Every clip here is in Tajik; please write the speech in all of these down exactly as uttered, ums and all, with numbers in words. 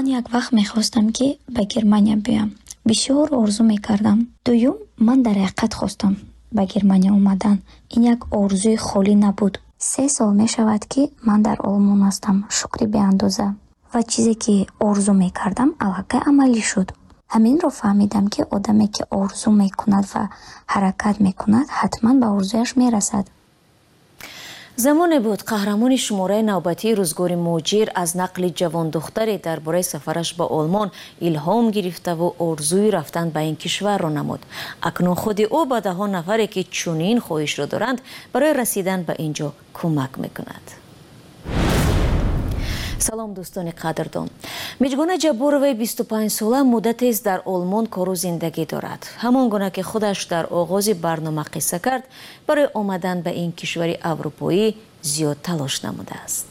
ман як вақт мехостам ки ба Германия биям. Бисёр орзу мекардам. Дуюм, ман дар ҳақиқат хостам ба Германия омадан. Ин як орзуи холӣ набуд. се сол мешавад ки ман дар Олмон ҳастам. Шукри беандоза. Ва чизе ки орзу мекардам аллакай амалӣ шуд. ҳаминро фаҳмидам ки одаме ки орзу мекунад ва ҳаракат мекунад ҳатман ба орзуяш мерасад. замоне буд қаҳрамони шумораи навбатии рӯзгори муҷир аз нақли ҷавондухтаре дар бораи сафараш ба Олмон илҳом гирифтаву орзуи рафтан ба ин кишварро намуд. акнун худи ӯ ба даҳон нафаре ки чунин хоҳишро доранд барои расидан ба ин ҷо кӯмак мекунад. салом дӯстони қадрдон. Миҷгона Ҷабуроваи бисту панҷсола муддатест дар Олмон кору зиндагӣ дорад. ҳамон гуна ки худаш дар оғози барнома қисса кард, барои омадан ба ин кишвари аврупоӣ зиёд талош намудааст.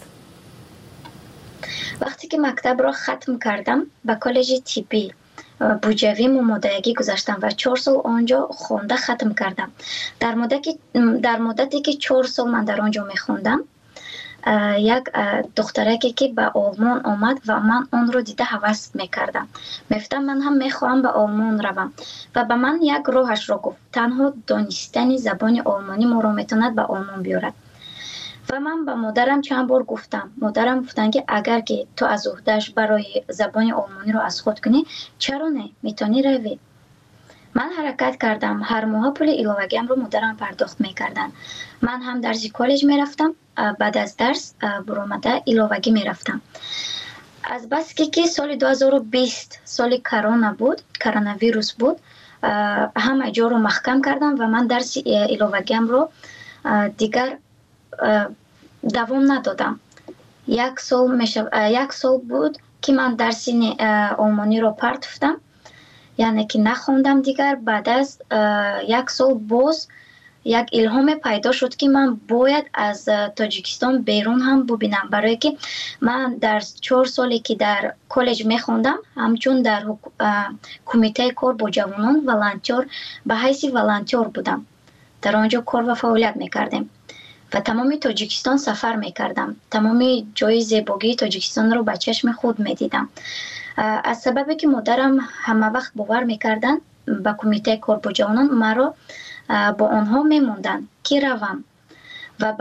вақте ки мактабро хатм кардам, ба коллеҷи тиббӣ буҷавӣ мумодаягӣ гузаштам ва чор сол онҷо хонда хатм кардам. дар муддате ки чор сол ман дар онҷо мехондам, як духтараке ки ба Олмон омад ва ман онро дида ҳавас мекардам. мефтам ман ҳам мехоҳам ба Олмон равам ва ба ман як роҳашро гуфт. танҳо донистани забони олмонӣ моро метавонад ба Олмон биёрад. ва ман ба модарам чанд бор гуфтам. модарам гуфтанд ки агар ки ту аз уҳдааш барои забони олмониро аз худ кунӣ, чаро не, метавонӣ равӣ. ман ҳаракат кардам. ҳар моҳа пули иловагиамро модарам пардохт мекарданд. ман ҳам дарси коллеҷ мерафтам. баъд аз дарс буромада иловагӣ мерафтам. азбаски ки соли дуҳазору бист соли корона буд, коронавирус буд, ҳама ҷоро маҳкам кардам ва ман дарси иловагиамро дигар давом надодам. як сол мешав як сол буд ки ман дарси олмониро партофтам, яъне ки нахондам дигар. баъд аз як сол боз як илҳоме пайдо шуд ки ман бояд аз Тоҷикистон берун ҳам бубинам, барое ки ман дар чор соле ки дар коллеҷ мехондам, ҳамчун дар кумитаи кор бо ҷавонон волонтёр ба ҳайси волонтёр будам. дар онҷо кор ва фаъолият мекардем ва тамоми Тоҷикистон сафар мекардам. тамоми ҷои зебогии Тоҷикистонро ба чашми худ медидам. аз сабабе ки модарам ҳамавақт бовар мекарданд ба кумитаи кор бо ҷавонон, маро бо онҳо мемонданд ки равам ва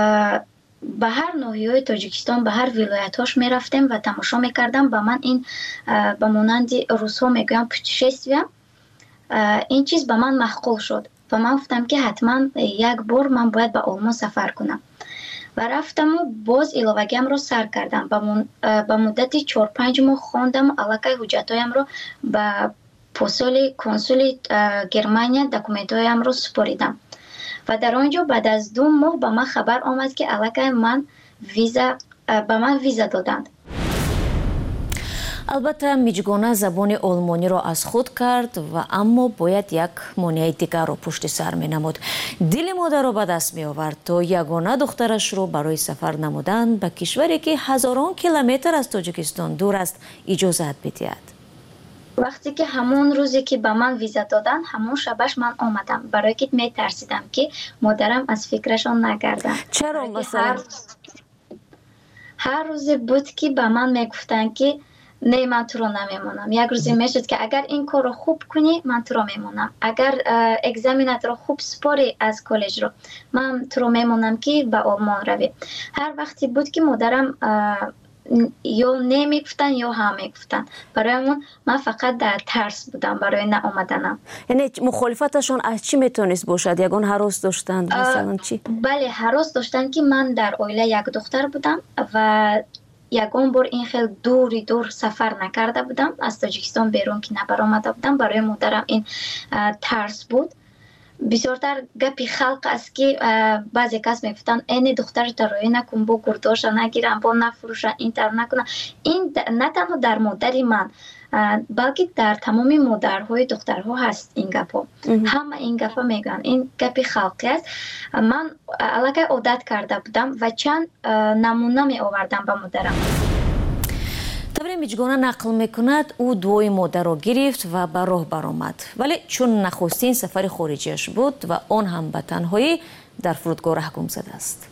ба ҳар ноҳияҳои Тоҷикистон, ба ҳар вилоятҳош мерафтем ва тамошо мекардам. ба ман ин ба монанди русҳо мегӯянд путешествия, ин чиз ба ман маъқул шуд ва ман гуфтам ки ҳатман як бор ман бояд ба Олмон сафар кунам ва рафтаму боз иловагиамро сар кардам. ба муддати чор панҷ моҳ хондам, аллакай ҳуҷҷатҳоямро ба посоли консули Германия документҳоямро супоридам ва дар онҷо баъд аз ду моҳ ба ман хабар омад ки аллакай ман виза ба ман виза доданд. албатта миҷгона забони олмониро аз худ кард ва аммо бояд як монеаи дигарро пушти сар менамуд. дили модарро ба даст меовард то ягона духтарашро барои сафар намудан ба кишваре ки ҳазорон километр аз Тоҷикистон дур аст иҷозат бидиҳад. вақте ки ҳамон рӯзе ки ба ман виза доданд, ҳамон шабаш ман омадам, барое ки метарсидам ки модарам аз фикрашон нагардад. чаро масалан ҳар рӯзе буд ки ба ман мегуфтанд ки не, ман туро намемонам. як рӯзе мешуд ки агар ин корро хуб кунӣ, ман туро мемонам. агар экзаменатро хуб супорӣ аз коллеҷро, ман туро мемонам ки ба Олмон равӣ. ҳар вақте буд ки модарам ё не мегуфтанд ё ҳа мегуфтанд. бароямон ман фақат дар тарс будам барои наомаданам. яъне мухолифаташон аз чӣ метавонист бошад? ягон ҳарос доштанд масалан чӣ? бале, ҳарос доштанд ки ман дар оила як духтар будам ва ягон бор ин хел дури дур сафар накарда будам. аз Тоҷикистон берун ки набаромада будам. барои модарам ин тарс буд. бисёртар гапи халқ аст ки баъзе кас мегуфтанд эне духтарата роя накун, бо гурдоша нагирам, бо нафурӯшан, ин тар накунам. ин на танҳо дар модари ман, балки дар тамоми модарҳои духтарҳо ҳаст ин гапҳо. ҳама ин гапа мегӯянд. ин гапи халқӣ аст. ман аллакай одат карда будам ва чанд намуна меовардам ба модарам. тавре миҷгона нақл мекунад, ӯ дуои модарро гирифт ва ба роҳ баромад. вале чун нахустин сафари хориҷиаш буд ва он ҳам ба танҳоӣ, дар фурудгоҳ раҳгум задааст.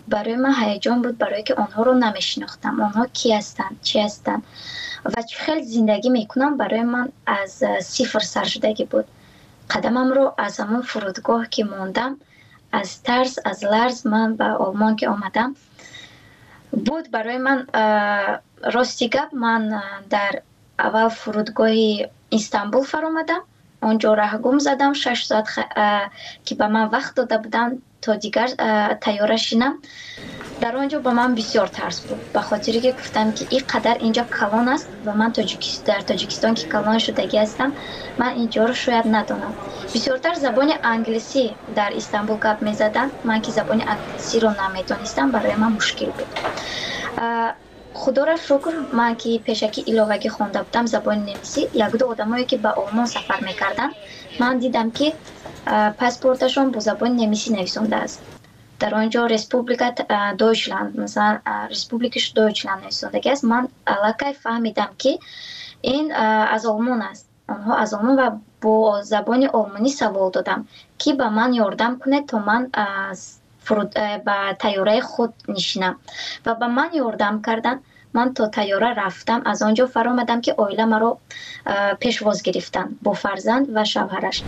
برای من هیجان بود، برای که آنها رو نمیشناختم، آنها کی هستند، چی هستند و چه خیلی زندگی میکنم. برای من از صفر سر شدگی بود. قدمم رو از همون فرودگاه که موندم، از ترس، از لرز من به آلمان که آمدم بود برای من. راستی گپ، من در اول فرودگاه استانبول فرآمدم، اونجا رهگم زدم شش ساعت خ... که به من وقت داده بودن تا دیگر تیاره شینم. در آنجا به من بسیار ترس بود، به خاطری که گفتم که این قدر اینجا کلان است و من تاجیکستان در تاجیکستان که کلان شدگی هستم، من اینجا رو شاید ندانم. بسیارتر زبان انگلیسی در استانبول گپ میزدن، من که زبان انگلیسی رو نمیدانستم، برای من مشکل بود. خدا را شکر من که پیشکی ایلاوگی خونده بودم زبان نمیسی، یک دو آدمایی که به آلمان سفر میکردن من دیدم که پاسپورتشون با زبان نمیسی نویسنده است. در آنجا رسپوبلیکا دویچلند، مثلا رسپوبلیکش دویچلند نویسنده است. من علاقه فهمیدم که این از آلمان است. آنها از آلمان و با زبان آلمانی سوال دادم که به من یاردم کنه تا من فرود به تیاره خود نشینم و به من یاردم کردن. من تا تیاره رفتم، از آنجا فرآمدم که اویله مرا پیشواز گرفتن با فرزند و شوهرش.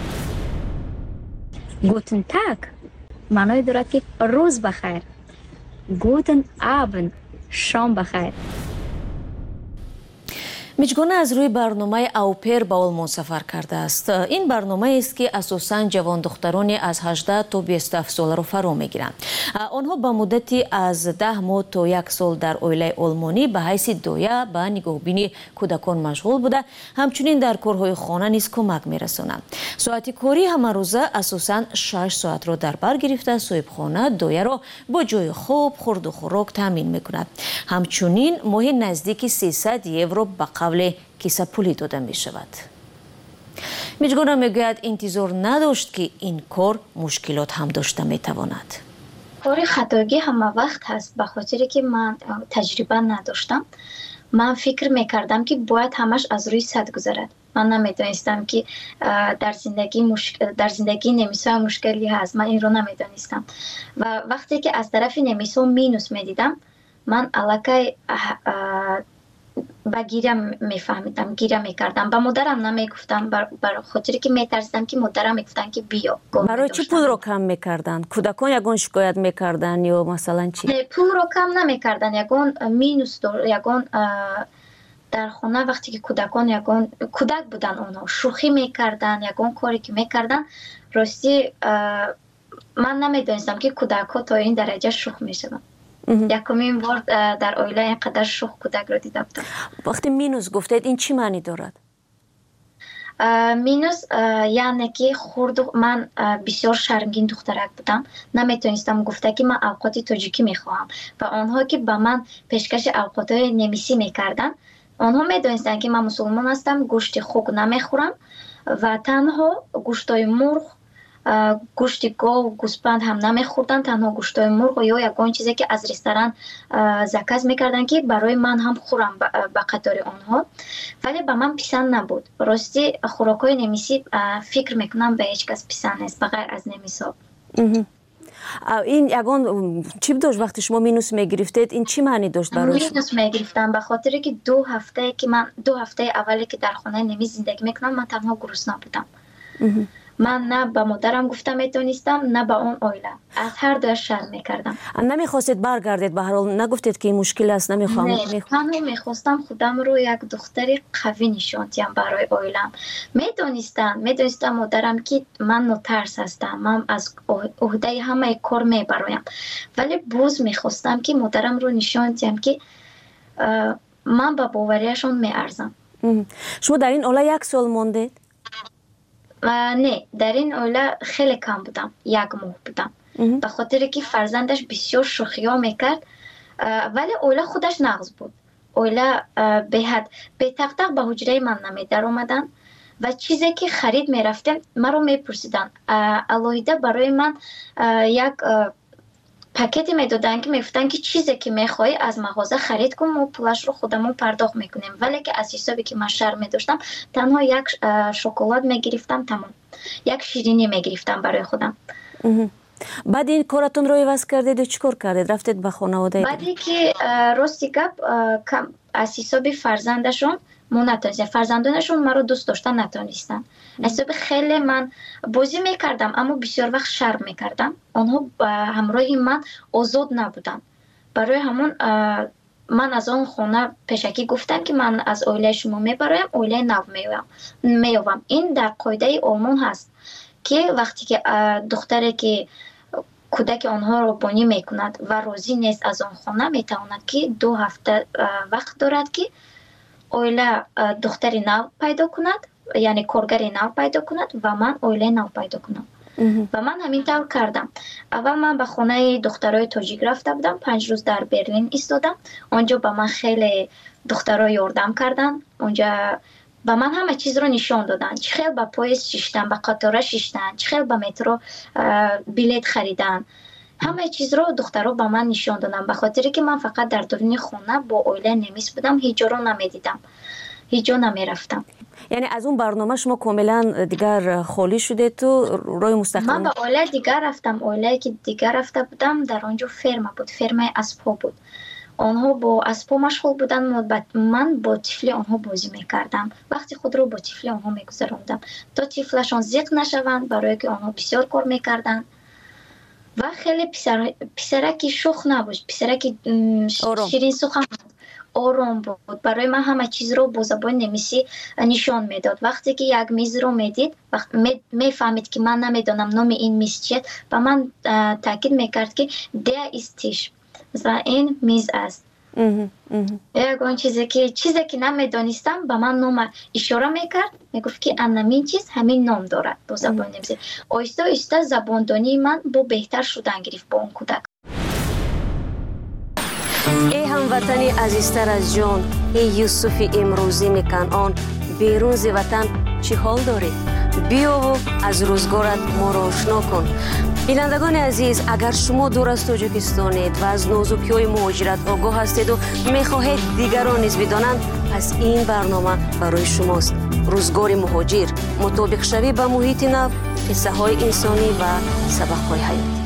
گوتن تاگ معنای دارد که روز بخیر. گوتن آبند شام بخیر. میجگانه از روی برنامه اوپر به آلمان سفر کرده است. این برنامه است که اساساً جوان دخترانی از هجده تا بیست و هفت ساله را فرا میگیرند. آنها به مدتی از ده ماه تا یک سال در اویله آلمانی به حیث دایه به نگاهبینی کودکان مشغول بوده، همچنین در کارهای خانه نیز کمک میرسانند. ساعت کاری همه روزه اساساً شش ساعت را در بر گرفته صاحبخانه دایه را با جای خواب، خورد و خوراک تامین میکند. همچنین ماهی نزدیک سیصد یورو به قبل کیسه پولی داده می شود. میجگانه میگوید انتظار نداشت که این کار مشکلات هم داشته می تواند. کار خطاگی همه وقت هست، به خاطری که من تجربه نداشتم. من فکر میکردم که باید همش از روی سد گذرد. من نمیدانستم که در زندگی مشکل در زندگی نمیسا مشکلی هست. من این رو نمیدانستم و وقتی که از طرف نمیسا مینوس میدیدم، من علاقه با گیره میفهمیدم، گیره میکردم. با مادرم نمیگفتم، برای خاطری که میترسیدم که مادرم میگفتن که بیا. برای چی پول رو کم میکردن؟ کودکان یگان شکایت میکردن یا مثلا چی؟ نه، پول رو کم نمیکردن، یگان مینوس دار، یگان در خانه وقتی که کودکان یگان کودک بودن، اونها شوخی میکردن، یگان کاری که میکردن. راستی من نمیدونستم که کودک ها تا این درجه شوخ میشدن. یکمین بار در اویله اینقدر شوخ کودک رو دیده بودم. وقتی مینوس گفتید این چی معنی دارد؟ مینوس یعنی که خورد. من بسیار شرمگین دخترک بودم، نمیتونستم گفته که من اوقات تاجیکی میخواهم و آنها که به من پیشکش اوقات های نمیسی میکردن، آنها میدونستن که من مسلمان هستم، گوشت خوک نمیخورم و تنها گوشت های مرغ، گوشت گاو و گوسفند هم نمیخوردن، تنها گوشت های مرغ یا یگان چیزی که از رستوران زکات میکردن که برای من هم خورم به قطار آنها، ولی به من پسند نبود. راستی خوراک های نمیسی فکر میکنم به هیچ کس پسند نیست بغیر از نمیسا. این یگان چی داشت وقتی شما مینوس میگرفتید؟ این چی معنی داشت برای شما؟ مینوس میگرفتم به خاطر که دو هفته که من دو هفته اولی که در خانه نمیز زندگی میکنم، من تنها گرسنه بودم. من نه به مادرم گفتم میتونستم، نه به اون اویله، از هر دو شرم میکردم. نمیخواستید برگردید؟ به هر حال نگفتید که این مشکل است؟ نمیخوام. نه، تنها میخواستم خودم رو یک دختری قوی نشون دهم برای اویلم. میدونستم میدونستم مادرم که من نترس هستم، من از عهده همه کار میبرایم، ولی باز میخواستم که مادرم رو نشون دهم که من به باوریشون میارزم. شما در این اوله یک سال موندید؟ نه، در این اوله خیلی کم بودم، یک ماه بودم، به خاطر که فرزندش بسیار شوخی ها میکرد، ولی اوله خودش نغز بود. اوله به حد به تق تق به حجره من نمی در اومدن و چیزی که خرید میرفتم من رو میپرسیدن. الهیده برای من یک پاکتی میدادن که میفتن که چیزی که میخوای از مغازه خرید کن و پولش رو خودمون پرداخت میکنیم، ولی که از حسابی که من شرم میداشتم تنها یک شکلات میگرفتم، تمام یک شیرینی میگرفتم برای خودم. بعد این کارتون رو عوض کردید و چیکار کردید؟ رفتید به خانواده؟ بعدی که راستی گپ کم از حساب فرزندشون مو نتونستن، فرزندانشون مرا دوست داشتن نتونستن. از حساب خیلی من بازی میکردم اما بسیار وقت شرم میکردم. آنها همراه من آزاد نبودن. برای همون من از اون خونه پیشکی گفتم که من از اوله شما میبرایم، اوله نو میوام. این در قاعده آلمان هست که وقتی که دختری که کودک آنها رو بانی میکند و راضی نیست از آن خانه، میتواند که دو هفته وقت دارد که اوله دختری نو پیدا کند، یعنی کارگری نو پیدا کند و من اوله نو پیدا کنم. و من همین طور کردم. اول من به خانه دخترای تاجیک رفته بودم، پنج روز در برلین ایستادم. اونجا به من خیلی دخترها یاردم کردن. اونجا به من همه چیز رو نشان دادن. چه خیلی به پاییز شیشتن، به قطار شیشتن، چه خیلی به مترو بلیت خریدن. همه چیز رو دخترها به من نشان دادن. به خاطری که من فقط در درون خونه با اوله نمیس بودم، هیچ جا رو نمیدیدم، هیچ جا نمیرفتم. یعنی از اون برنامه شما کاملا دیگر خالی شده تو روی مستقل؟ من به اوله دیگر رفتم. اوله که دیگر رفته بودم در آنجا فرم بود، فرم اسبا بود. آنها با اسبا مشغول بودن، من با طفل آنها بازی میکردم. وقتی خود رو با طفل آنها میگذراندم تا طفلشان زیق نشوند، برای که آنها بسیار کار میکردن و خیلی پسر پسرکی شوخ نبود، پسرکی شیرین سخن آرام بود. برای من همه چیز رو با زبان نمیسی نشان میداد. وقتی که یک میز رو میدید، وقت میفهمید که من نمیدونم نام این میز چیه، و من تاکید میکرد که ده استیش، مثلا این میز است. یگان چیزی که چیزی که نمیدونستم به من نام اشاره میکرد، میگفت که همین چیز همین نام دارد با زبان نمیسی. آیسته آیسته زباندانی من با بهتر شدن گرفت با اون کودک. ای هموطنی عزیزتر از جان، ای یوسف امروزی میکنان، بیرون ز وطن چی حال داری؟ بیا و از روزگارت ما را آشنا کن. بینندگان عزیز، اگر شما دور از تاجیکستانید و از نازکی‌های مهاجرت آگاه هستید و میخواهید دیگران نیز بدانند، پس این برنامه برای شماست. روزگار مهاجر، مطابق شوی به محیط نو، قصه های انسانی و سبق های حیاتی.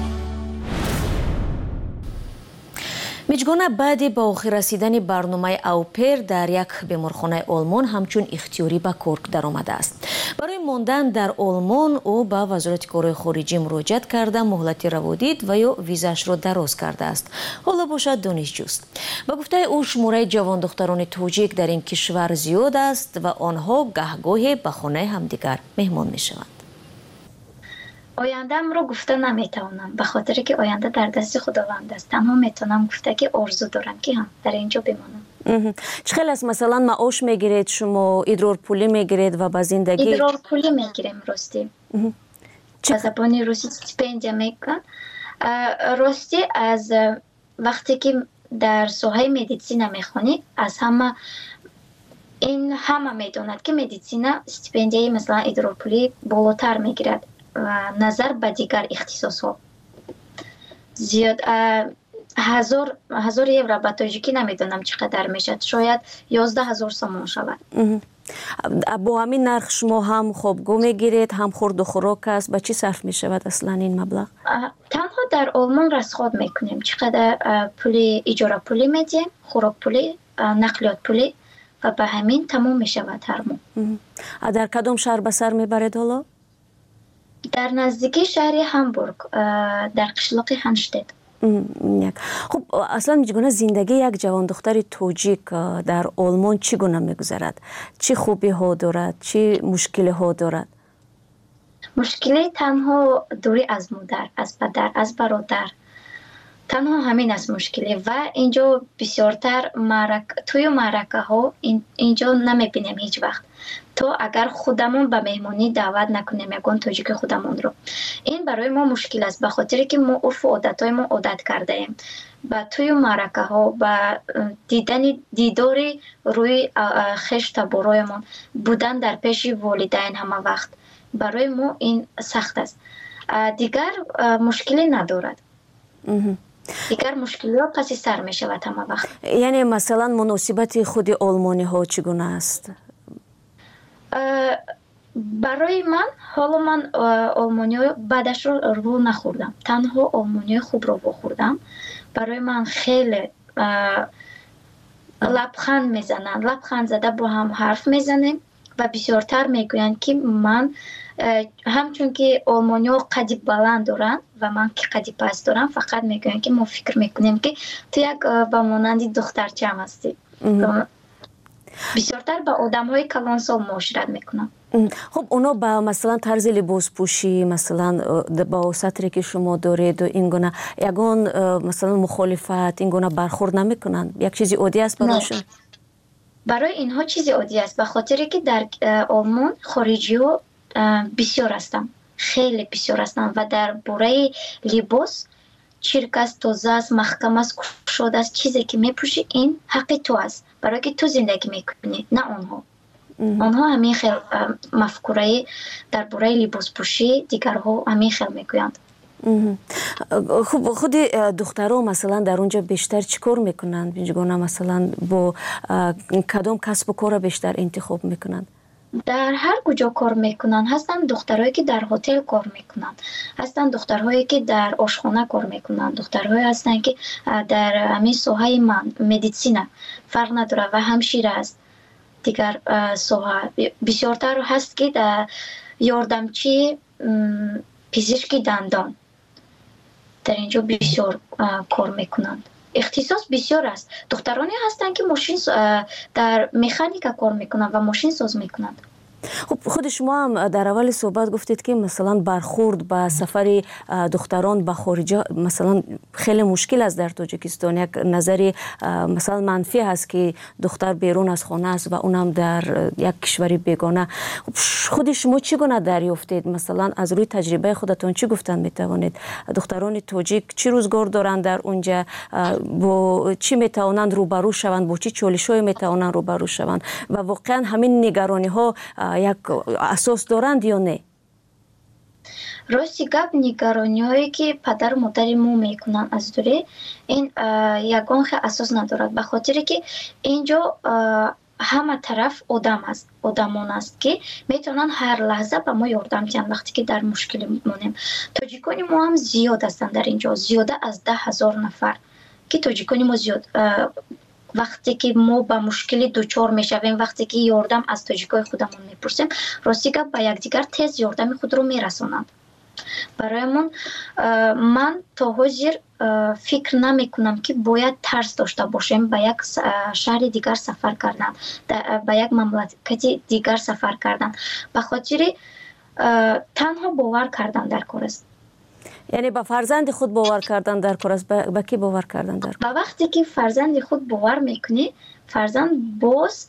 میجگونه بعد با آخر رسیدن برنامه اوپر در یک بیمارخانه آلمان همچون اختیاری به کار درآمده است. برای ماندن در آلمان او به وزارت کارهای خارجی مراجعت کرده، مهلت روادید و یا ویزاش را دراز کرده است. حالا باشد دانشجوست. به گفته او شماره جوان دختران تاجیک در این کشور زیاد است و آنها گهگاهی به خانه همدیگر مهمان میشوند. آینده‌ام رو گفته نمیتونم، به خاطر که آینده در دست خداوند است. تنها میتونم گفته که آرزو دارم که هم در اینجا بمانم. چه خیلی است مثلا معاش میگیرید شما، ادرار پولی میگیرید و به زندگی؟ ادرار پولی میگیریم راستی. به زبان روسی استیپندیا میگن. راستی از وقتی که در ساحه مدیسین میخونید، از همه این همه میدوند که مدیسین استیپندیای مثلا ادرار پولی بالاتر میگیرد و نظر به دیگر اختصاصات. زیاد هزار هزار یورو به تاجیکی نمیدونم چقدر میشد، شاید یازده هزار سومون شود. با همین نرخ شما هم خوابگاه میگیرید، هم خورد و خوراک است، به چی صرف میشود اصلا این مبلغ؟ تنها در آلمان رصد میکنیم چقدر پولی اجاره پولی میدیم، خوراک پولی، نقلیات پولی و به همین تمام میشود هر ماه. در کدام شهر به سر میبرید حالا؟ در نزدیکی شهر هامبورگ، در قشلاق هانشتت. خب اصلا میگونه زندگی یک جوان دختر تاجیک در آلمان چگونه میگذرد؟ چه خوبی ها دارد؟ چه مشکلی ها دارد؟ مشکلی تنها دوری از مادر، از پدر، از برادر، تنها همین است مشکلی. و اینجا بسیارتر معرک توی معرکه ها اینجا نمیبینیم هیچ وقت. تو اگر خودمون به مهمانی دعوت نکنیم یگان تاجیک خودمون رو، این برای ما مشکل است، به خاطر که ما عرف و عادتهای ما عادت کرده ایم با توی معرکه ها با دیدن دیداری روی خشت برایمون بودن در پیش والدین همه وقت، برای ما این سخت است. دیگر مشکلی ندارد. دیگر مشکلی ها پس سر می شود همه وقت. یعنی مثلا مناسبت خود آلمانی ها چگونه است؟ барои ман ҳоло ман олмониҳои бадашро рӯ нахӯрдам, танҳо олмониҳои хубро вохӯрдам. барои ман хеле лабханд мезананд, лабханд зада бо ҳам ҳарф мезанем ва бисёртар мегӯянд ки ман ҳамчун ки олмониҳо қадди баланд доранд ва ман ки қадди паст дорам, фақат мегӯянд ки мо фикр мекунем ки ту як ба монанди духтарчаам ҳастӣ. бисёртар ба одамҳои калонсол муошират мекунам. خب اونا با مثلا طرز لباس پوشی مثلا با سطری که شما دارید و این گونه یگان مثلا مخالفت این گونه برخورد نمیکنن؟ یک چیزی عادی است برایشون؟ برای اینها چیزی عادی است، به خاطر که در آلمان خارجی ها بسیار هستند، خیلی بسیار هستند و در باره لباس چرک است، تازه است، محکم است، کشاده است. چیزی که میپوشی این حق تو است، برای که تو زندگی میکنی، نه آنها. آنها همین خیل مفکوره در باره لباس پوشی دیگرها همین خیل میگویند. خب خود دخترها مثلا در اونجا بیشتر چیکار میکنند؟ بینجگونه مثلا با کدام کسب و کار بیشتر انتخاب میکنند؟ در هر کجا کار میکنند. هستند دخترهایی که در هتل کار میکنند، هستند دخترهایی که در آشخانه کار میکنند، دخترهایی هستند که در همین ساحه من مدیسینه فرق نداره و همشیره است. دیگر ساحه بسیارتر هست که در یاردمچی پزشکی دندان در اینجا بسیار کار میکنند. اختصاص بسیار است. دخترانی هستند که ماشین در مکانیکا کار میکنند و ماشین ساز میکنند. خب خود شما هم در اول صحبت گفتید که مثلا برخورد با سفر دختران به خارج مثلا خیلی مشکل است در تاجیکستان. یک نظری مثلا منفی هست که دختر بیرون از خانه است و اونم در یک کشوری بیگانه. خود شما چی گونه دریافتید؟ مثلا از روی تجربه خودتون چی گفتن میتوانید؟ دختران تاجیک چی روزگار دارند در اونجا؟ با چی میتوانند روبرو شوند؟ با چی چالش‌هایی میتوانند روبرو شوند؟ و واقعا همین نگرانی ها یک اساس دارند یا نه؟ راستی گپ نگرانی‌هایی که پدر و مادر ما میکنن از دوره این یگان خیلی اساس ندارد، به خاطر که اینجا همه طرف آدم است، آدمان است که میتونن هر لحظه به ما یاردم کنن وقتی که در مشکل میمونیم. تاجیکان ما هم زیاد هستند در اینجا، زیاده از ده هزار نفر که تاجیکان ما زیاد وقتی که ما با مشکلی دوچار میشویم، وقتی که یاردم از تاجیکای خودمون میپرسیم، راستی که با یکدیگر تیز یاردم خود رو میرسونند. برایمون من تا حاضر فکر نمیکنم که باید ترس داشته باشیم با یک شهر دیگر سفر کردن، با یک مملکت دیگر سفر کردن، به خاطر تنها باور کردن در کار است. یعنی با فرزند خود باور کردن در کار است. با کی باور کردن در کار؟ با وقتی که فرزند خود باور میکنی، فرزند باز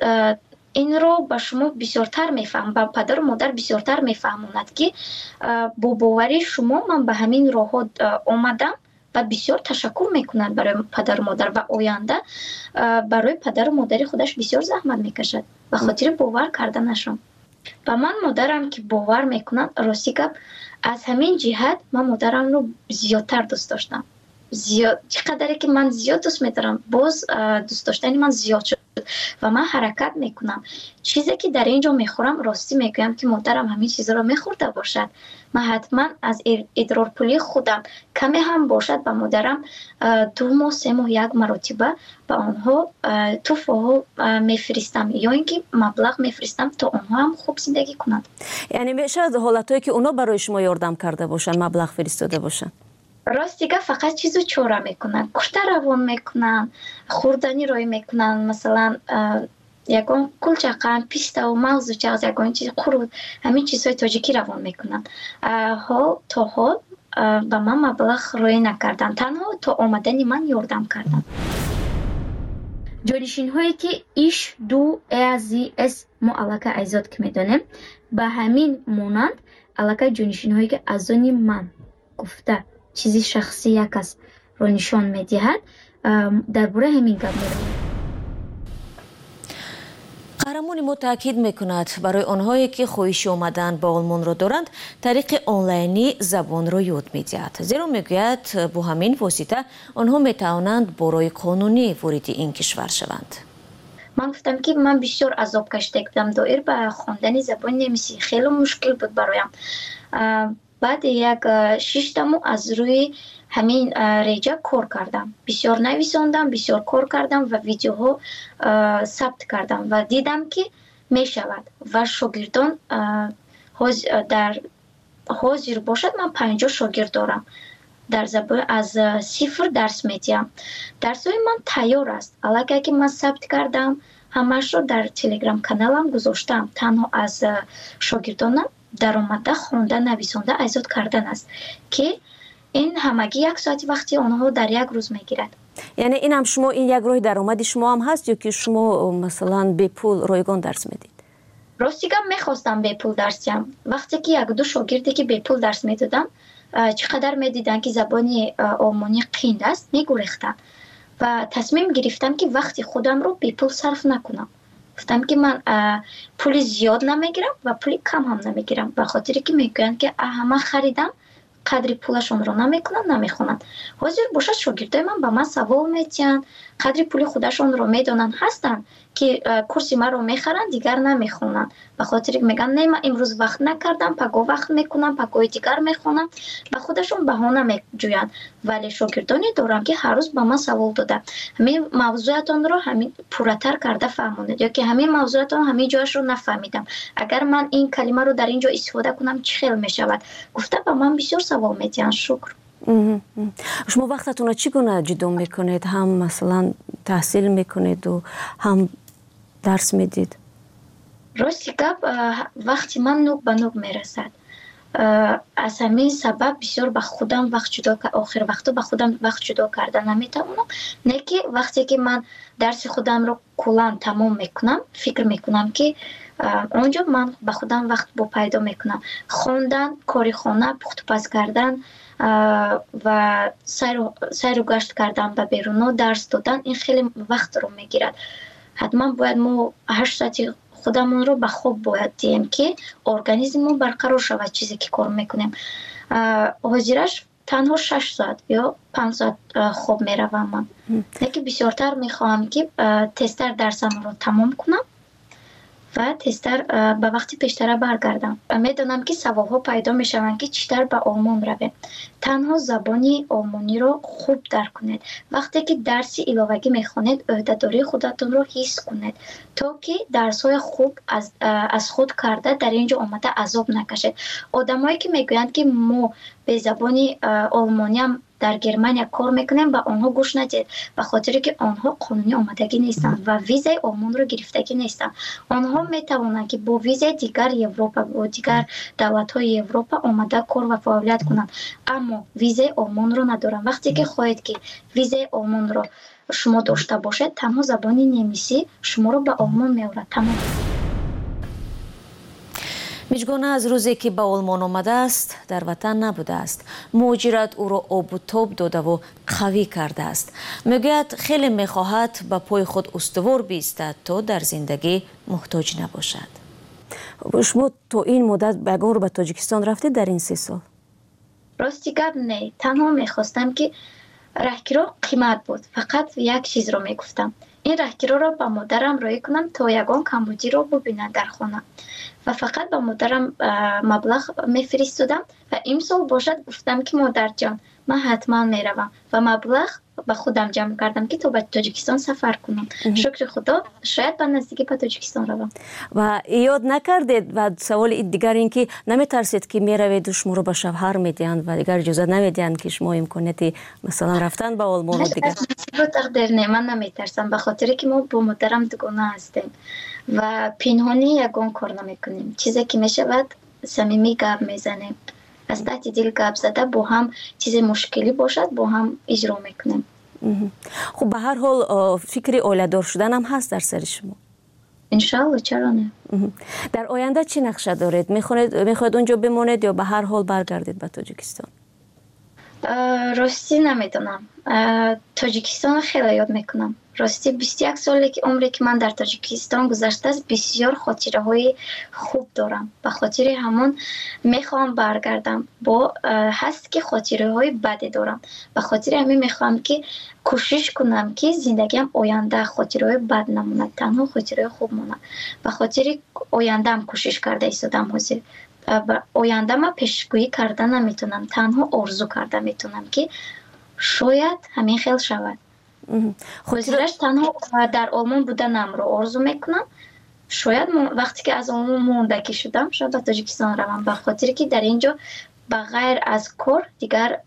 این رو به شما بسیارتر میفهم، با پدر و مادر بسیارتر میفهموند که با باوری شما من به همین راه آمدم و بسیار تشکر میکنند برای پدر و مادر و آینده برای پدر و مادر خودش بسیار زحمت میکشد به خاطر باور کردنشون. و من مادرم که باور میکنند، راستی که از همین جهت من مادرم رو زیادتر دوست داشتم. زیاد چقدری که من زیاد دوست می‌دارم، باز دوست داشتن من زیاد شد و من حرکت میکنم. چیزی که در اینجا میخورم، راستی میگویم که مادرم همین چیزا رو میخورده باشد، من حتما از ادرار پولی خودم کمی هم باشد به مادرم دو ماه سه ماه یک مرتبه به آنها تحفه میفرستم یا اینکه مبلغ میفرستم تا آنها هم خوب زندگی کنند. یعنی میشه حالتایی که اونا برای شما یاردم کرده باشن، مبلغ فرستاده باشن؟ راست دیگه فقط چیزو چوره میکنن، کشته روان میکنن، خوردنی روی میکنن، مثلا یکان کلچقن، پیستا و موز و چغز یکان چیز خورد، همین چیزهای تاجیکی روان میکنن. ها تا ها به من مبلغ روی نکردن، تنها تا آمدنی من یاردم کردن. جانشین هایی که ایش دو ازی اس ما علاقه ایزاد که میدانیم به همین مونند علاقه جانشین هایی که از آنی من گفته چیزی شخصی یک است رو نشان میدهد. درباره همین گپ می‌روم. قهرمان ما تاکید میکند برای آنهایی که خواهش آمدن به آلمان را دارند طریق آنلاینی زبان را یاد میدهد، زیرا میگوید با همین واسطه آنها میتوانند برای قانونی وارد این کشور شوند. من گفتم که من بسیار عذاب کشیده بودم دایر به خواندن زبان نمیسی خیلی مشکل بود برایم. بعد یک شش ماه از روی همین ریجا کار کردم، بسیار نویساندم، بسیار کار کردم و ویدیوها ثبت کردم و دیدم که می شود و شاگردان در حاضر باشد. من پنجاه شاگرد دارم در زبان از صفر درس میدیم. درسای من تیار است. الان که من ثبت کردم همش رو در تلگرام کانالم گذاشتم. تنها از شاگردانم درآمده خوانده نویسنده ایجاد کردن است که این همگی یک ساعت وقتی آنها در یک روز میگیرد. یعنی این هم شما این یک راه درآمدی شما هم هست یا که شما مثلا به پول رایگان درس میدید؟ راستیگم میخواستم به پول درس دهم. وقتی که یک دو شاگردی که به پول درس میدادم چقدر میدیدن که زبانی آلمانی قیند است میگریختن و تصمیم گرفتم که وقتی خودم رو به پول صرف نکنم. گفتم که من پول زیاد نمیگیرم و پول کم هم نمیگیرم، به خاطری که میگویند که همه خریدم قدری پولشون رو نمیکنن نمیخونن. حاضر باشد شاگردای من به من سوال میتین قدری پول خودشون رو میدونن هستن که کورسی من رو میخرن دیگر نمیخونن، به خاطر که میگن نه من امروز وقت نکردم پگاه وقت میکنم پگاه دیگر میخونم، به خودشون بهانه میجوین. ولی شاگردانی دارم که هر روز به من سوال داده همین موضوعتون رو همین پورتر کرده فهموند یا که همین موضوعتون همین جایش رو نفهمیدم، اگر من این کلمه رو در اینجا استفاده کنم چه خیلی میشود. گفته به من بسیار سوال میتین. شکر. شما وقتتون رو چگونه جدا میکنید؟ هم مثلا تحصیل میکنید و هم درس میدید؟ راستی گپ وقتی من نوک به نوک میرسد. از همین سبب بسیار به خودم وقت جدا آخر وقتا به خودم وقت جدا کردن نمیتونم. نه که وقتی که من درس خودم رو کلا تمام میکنم فکر میکنم که اونجا من به خودم وقت با پیدا میکنم. خواندن، کاری خانه، پخت و پز کردن و سیر و گشت کردن به بیرون درس دادن این خیلی وقت رو میگیرد. حتما باید ما هشت ساعتی خودمون رو به خواب باید دیم که ارگانیسممون برقرار شود چیزی که کار میکنیم. حاضرش تنها شش ساعت یا پنج ساعت خواب میروم من. یکی بسیارتر میخواهم که تستر درسم رو تمام کنم و تستر به وقتی پیشتر برگردم. میدونم که سوالها پیدا میشوند که چطور به آلمان رویم. تنها زبانی آلمانی رو خوب درک کنید. وقتی که درسی علاوگی میخونید عهده‌داری خودتون رو حس کنید تا که درس‌های خوب از از خود کرده در اینجا آمده عذاب نکشید. آدمایی که میگویند که ما به زبانی آلمانی هم در گرمانیا کار میکنیم با آنها گوش ندید، به خاطر که آنها قانونی آمدگی نیستند و ویزای آلمان رو گرفتگی نیستند. آنها میتوانند که با ویزای دیگر اروپا و دیگر دولت‌های اروپا آمده کار و فعالیت کنند، اما ویزای آلمان رو ندارند. وقتی که خواهید که ویزای آلمان رو شما داشته باشید تنها زبانی نمیسی شما رو به آلمان میآورد. تمام. میجگانه از روزی که به آلمان آمده است در وطن نبوده است. مهاجرت او را آب و تاب داده و قوی کرده است. میگوید خیلی میخواهد به پای خود استوار بیستد تا در زندگی محتاج نباشد. شما تو این مدت بگار به تاجیکستان رفتید در این سه سال؟ راستی گپ نه، تنها میخواستم که راهگیرا قیمت بود. فقط یک چیز رو میگفتم این راهگیرا رو با مادرم رای کنم تا یگان کمبودی رو ببینن در خانه و فقط با مادرم مبلغ میفرستادم و امسال باشد گفتم که مادر جان من حتما میروم و مبلغ با خودم جمع کردم که تا به تاجیکستان سفر کنم. شکر خدا شاید به نزدیکی به تاجیکستان روم. و یاد نکردید و سوال دیگر این که نمیترسید که میروید و شما رو به شوهر میدین و دیگر اجازه نمیدین که شما امکانیت مثلا رفتن به آلمان و دیگر؟ من تقدیر نه، من نمیترسم به خاطر که ما با مادرم دوگانه هستیم و پنهانی یگان کار نمیکنیم. چیزی که میشود صمیمی گپ میزنیم، از تحت دل گپ زده با هم چیز مشکلی باشد با هم اجرا میکنیم. خب به هر حال فکر اولیه‌دار شدن هم هست در سر شما؟ انشالله، چرا نه. در آینده چی نقشه دارید؟ میخواید میخواید اونجا بمانید یا به هر حال برگردید به تاجیکستان؟ راستی نمیدونم. تاجیکستان خیلی یاد میکنم. راستی بیست و یک سالی که عمری که من در تاجیکستان گذشته است بسیار خاطره های خوب دارم. به خاطر همون میخوام برگردم. با هست که خاطره های بدی دارم، به خاطر همین میخوام که کوشش کنم که زندگیم آینده خاطره های بد نمونه، تنها خاطره خوب مونه. به خاطر آینده هم کوشش کرده ایستادم. حاضر آینده ما پیشگویی کرده نمیتونم، تنها آرزو کرده میتونم که شاید همین خیلی شود. خاطرش تنها در آلمان بودنم رو آرزو میکنم. شاید وقتی که از آلمان موندگی شدم شاید به تاجیکستان روم، به خاطر که در اینجا بغیر از کار دیگر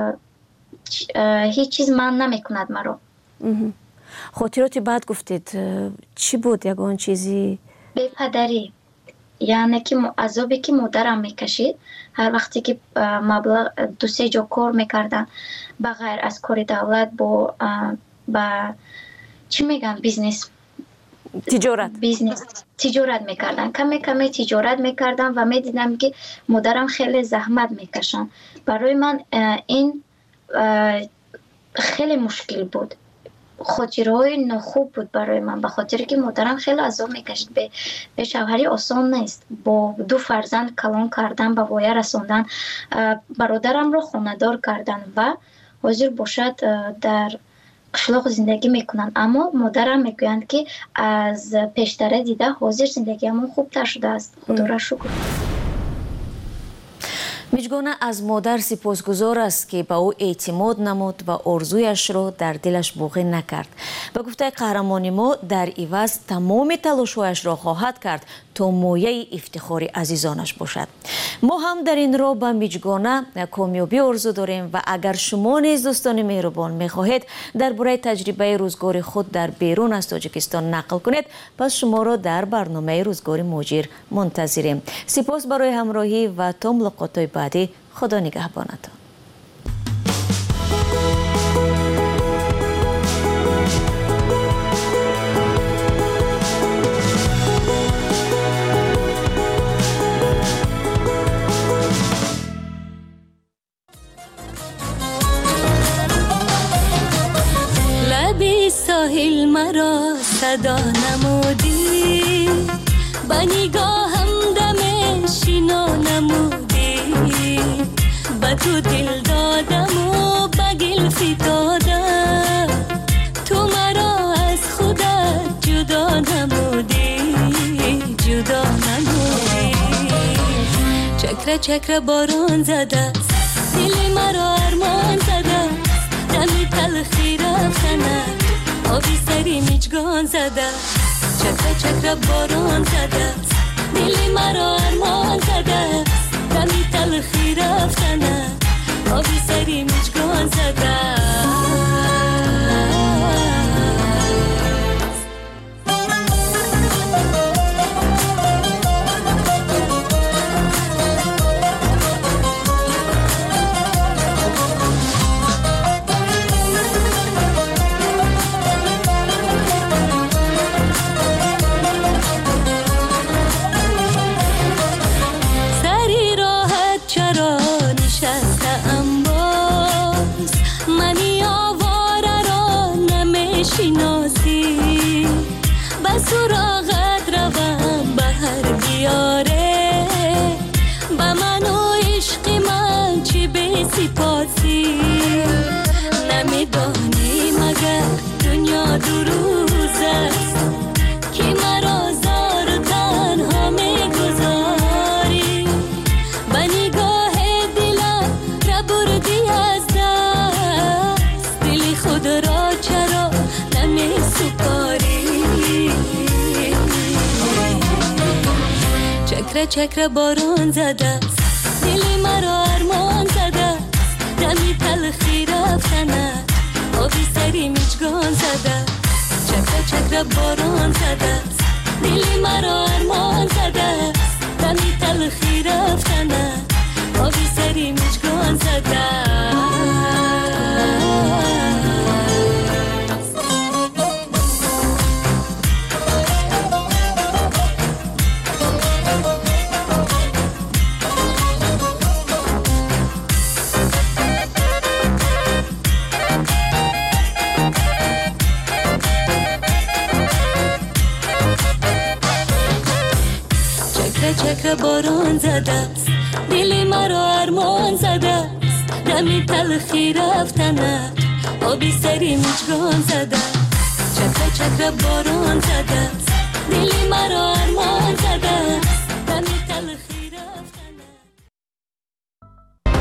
هیچ چیز من نمیکند مرا. خاطراتی بعد گفتید چی بود یگان چیزی؟ بی‌پدری، یعنی که عذابی که مادرم میکشید هر وقتی که مبلغ دو سه جا کار میکردن بغیر از کار دولت با با چی میگن بیزنس تجارت بیزنس تجارت میکردن، کمی کمی تجارت میکردن و میدیدم که مادرم خیلی زحمت میکشن. برای من این خیلی مشکل بود، خاطرهای نخوب بود برای من، به خاطر که مادرم خیلی عذاب میکشید. به, به شوهری آسان نیست، با دو فرزند کلان کردن، به وایه رساندن، برادرم رو خانه‌دار کردن و حاضر باشد در قشلاق زندگی میکنن. اما مادرم میگویند که از پیشتره دیده حاضر زندگی همون خوبتر شده است. خدا را شکر. میجگانه از مادر سپاسگزار است که به او اعتماد نمود و آرزویش را در دلش باقی نکرد. به گفته قهرمان ما در عوض تمام تلاش‌هایش را خواهد کرد تا مایه افتخار عزیزانش باشد. ما هم در این راه به میجگانه کامیابی آرزو داریم و اگر شما نیز دوستان مهربان میخواهید درباره تجربه روزگار خود در بیرون از تاجیکستان نقل کنید، پس شما را در برنامه روزگار مهاجر منتظریم. سپاس برای همراهی و تا ملاقات بعدی. خدا نگهبانتان. لبی ساحل مرا صدا نمودی، با نگاهم دم شینا نمودی، با تو دل دادم و با گل فتادم، تو مرا از خودت جدا نمودی، جدا نمودی. چکره چکره باران زده دل مرا ارمان زده، دمی تلخی رفتنه آبی سری میچگان زده، چکره چکره باران زده دل مرا ارمان زده، دمی تلخی رفتنه آبی سری میچگان زده. سراغت روم به هر بیاره، با من و عشق من چی به سپاسی، نمیدانی مگر دنیا دو روز است که مرا زار و تنها میگذاری، با نگاه دلم را بردی از دست، دل خود را چرا نمی سپاری. چکره چکره باران زده دل مرا ارمان زده، دمی تلخی رفتنه آبی سری میچگان زده، چکره چکره باران زده دل مرا ارمان زده، دمی تلخی رفتنه آبی سری میچگان زده. چتر باران زده است دل مرا ارمان زده است دمی تلخی رفتنت آبی سری مجگان زده چتر چتر باران زده است دل مرا ارمان زده است